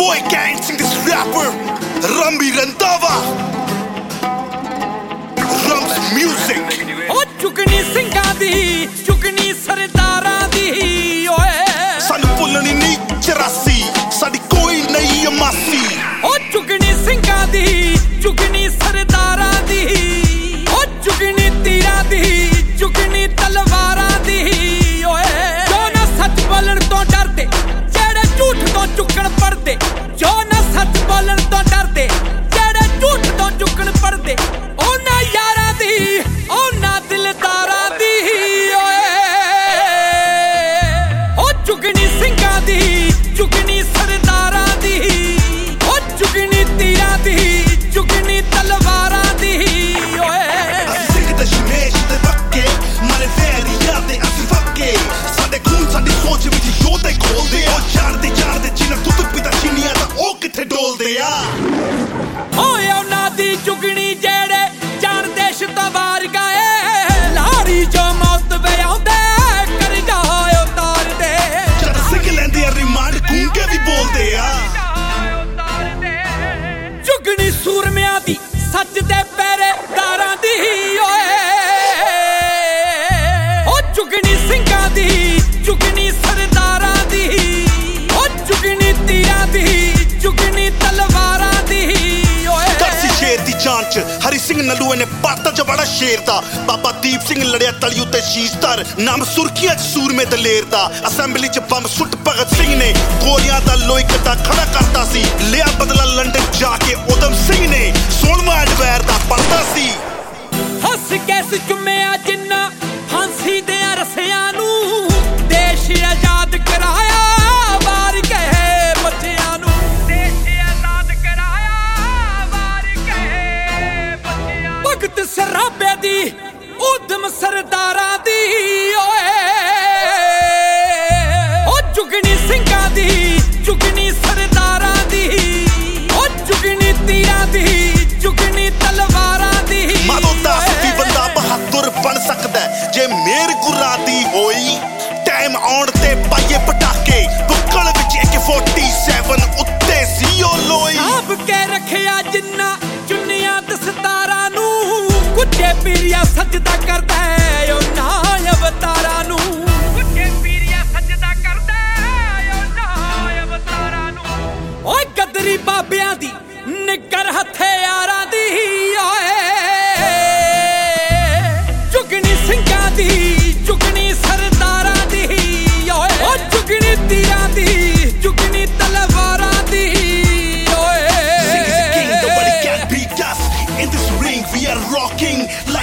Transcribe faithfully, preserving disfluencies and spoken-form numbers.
boy can't sing this rapper Rambi Randhawa Rams music Oh chukni ਸਿੰਘਾਂ ਦੀ ਚੁਗਣੀ ਸਰਦਾਰਾਂ ਦੀ ਓਏ ਸਾਨੂੰ ਭੁੱਲਣੀ ਨਹੀਂ ਚਰਾਸੀ ਸਾਡੀ ਕੋਈ ਨਹੀਂ ਅਮਾਸੀ Oh ਚੁਗਣੀ ਸਿੰਘਾਂ ਦੀ ਚੁਗਣੀ ਸਰਦਾਰਾਂ ਦੀ Oh ਚੁਗਣੀ ਤੀਰਾਂ ਦੀ ਚੁਗਣੀ ਤਲਵਾਰਾਂ ਦੀ ਓਏ ਜੋ ਨਾ ਸੱਚ ਬੋਲਣ ਤੋਂ ਡਰਦੇ ਜਿਹੜੇ ਝੂਠ ਤੋਂ ਚੁੱਕਣ ਪੜਦੇ ਜੋ ਨਾ ਸੱਚ ਬੋਲਣ ਤੋਂ ਡਰਦੇ ਜਿਹੜੇ ਝੂਠ ਤੋਂ ਚੁੱਕਣ ਪੜਦੇ ਉਹਨਾਂ ਯਾਰਾਂ ਦੀ ਉਹਨਾਂ ਦਿਲਦਾਰਾਂ ਦੀ ਓਏ ਉਹ ਚੁਗਣੀ ਸਿੰਘਾਂ ਦੀ ਚੁਗਣੀ ਸਰਦਾਰਾਂ ਦੀ ਉਹ ਚੁਗਣੀ ਤੀਰਾਂ ਦੀ ਚੁਗਣੀ ਤਲਵਾਰਾਂ ਦੀ ਓਏ ਅਸੀਂ ਸਿੱਖ ਦਸ਼ਮੇਸ਼ ਦੇ ਪੱਕੇ ਮਾਰੇ ਵੈਰੀਆਂ ਦੇ ਅਸੀਂ ਫੱਕੇ ਸਾਡੇ ਖੂਨ ਸਾਡੀ ਸੋਚ ਵਿੱਚ ਯੋਧੇ ਖੋਲਦੇ ਆ ਜਾਣਦੇ ਜਾਣਦੇ ਜਿਨ੍ਹਾਂ ਦੁੱਧ ਪਿਤਾ ਚੀਨੀਆਂ ਦਾ ਉਹ ਕਿੱਥੇ ਡੋਲਦੇ ਆ ਓਏ ਉਹਨਾਂ ਦੀ ਚੁਗਣੀ ਜਿਹੜੇ ਜਾਣ ਦੇਸ਼ ਤੋਂ ਬਾਹਰ ਗਏ ਲਾਰੀ ਜੋ ਮੌਤ ਵੇ ਆਉਂਦੇ ਕਰ ਜਾ ਉਤਾਰਦੇ ਜਦ ਸਿੱਖ ਲੈਂਦੇ ਆ ਰਿਮਾਂਡ ਗੂੰਗੇ ਵੀ ਬੋਲਦੇ ਆ ਚੁਗਣੀ ਸੂਰਮਿਆਂ ਦੀ ਸੱਚ ਦੇ ਪਹਿਰੇਦਾਰਾਂ ਦੀ ਓਏ ਉਹ ਚੁਗਣੀ ਸਿੰਘਾਂ ਦੀ ਚੁਗਣੀ ਸਰਦਾਰਾਂ ਦੀ ਉਹ ਚੁਗਣੀ ਤੀਰਾਂ ਦੀ ਚੁਗਣੀ ਤਲਵਾਰਾਂ ਦੀ ਓਏ ਦਰਸੀ ਸ਼ੇਰ ਦੀ ਜਾਨ ਚ ਹਰੀ ਸਿੰਘ ਨਲੂਏ ਨੇ ਪਾਤਾ ਜਵਾੜਾ ਸ਼ੇਰ ਦਾ ਬਾਬਾ ਦੀਪ ਸਿੰਘ ਲੜਿਆ ਤਲੀ ਉੱਤੇ ਸ਼ੀਸ਼ਧਰ ਨਾਮ ਸੁਰਖੀਆਂ ਚ ਸੂਰਮੇ ਦਲੇਰ ਦਾ ਅਸੈਂਬਲੀ ਚ ਬੰਬ ਸੁੱਟ ਭਗਤ ਸਿੰਘ ਨੇ ਗੋਲੀਆਂ ਦਾ ਲੋਈ ਕੱਟਾ ਖੜਾ ਕਰਤਾ ਸੀ ਲਿਆ ਬਦਲਾ ਲੰਡਨ ਜਾ ਕੇ ਉਦਮ ਸਿੰਘ ਨੇ ਸੋਲਵਾਂ ਐਡਵੈਰ ਦਾ ਪੜਦਾ ਸੀ ਹੱਸ ਕੇ ਚੁੰਮਿਆ ਜਿੰਨਾ ਫਾਂਸੀ ਦੇ ਰਸਿਆਂ ਨੂੰ ਦੇਸ਼ ਆਜ਼ਾਦ ਕਰਾਇਆ ਵਾਰ ਕਹੇ ਬੱਚਿਆਂ ਨੂੰ ਦੇਸ਼ ਆਜ਼ਾਦ ਕਰਾਇਆ ਵਾਰ ਕਹੇ ਬੱਚਿਆਂ ਨੂੰ ਭਗਤ ਸਰਾਬੇ ਦੀ ਉਦਮ ਸਰਦਾਰਾਂ ਦੀ ਓਏ ਉਹ ਚੁਗਣੀ ਸਿੰਘਾਂ ਦੀ ਚੁਗਣੀ ਸਰਦਾਰਾਂ ਦੀ ਉਹ ਚੁਗਣੀ ਤੀਰਾਂ ਦੀ ਚੁਗਣੀ ਤਲਵਾਰਾਂ ਦੀ ਮਾਦੋ ਦੱਸ ਵੀ ਬੰਦਾ ਬਹਾਦਰ ਬਣ ਸਕਦਾ ਜੇ ਮੇਰ ਗੁਰਾਂ ਦੀ ਹੋਈ ਟਾਈਮ ਆਉਣ ਤੇ ਪਾਈਏ ਪਟਾਕੇ ਬੁੱਕਲ ਵਿੱਚ ਏ ਕੇ ਸੈਂਤਾਲੀ ਉੱਤੇ ਸੀ ਉਹ ਲੋਈ ਸਾਂਭ ਕੇ ਰੱਖਿਆ ਜਿੰਨਾ ਚੁੰਨੀਆਂ ਦਸਤਾਰਾਂ ਨੂੰ ਕੁੱਜੇ ਪੀਰੀਆ ਸਜਦਾ ਕਰਦਾ ਹੈ ਉਹਨਾਂ ਅਵਤਾਰਾਂ ਨੂੰ ਕੁੱਜੇ ਪੀਰੀਆ ਸਜਦਾ ਕਰਦਾ ਹੈ ਉਹਨਾਂ ਅਵਤਾਰਾਂ ਨੂੰ ਓਏ ਗਦਰੀ ਬਾਬਿਆਂ ਦੀ ਨਿੱਕਰ ਹਥਿਆਰਾਂ ਦੀ ਓਏ ਚੁਗਣੀ ਸਿੰਘਾਂ ਦੀ ਚੁਗਣੀ ਸਰਦਾਰਾਂ ਦੀ ਓਏ ਓ ਚੁਗਣੀ ਤੀਰਾਂ ਦੀ ਚੁਗਣੀ ਤਲਵਾਰਾਂ ਦੀ ਓਏ Sing is the king, nobody can beat us. In this ring we are rocking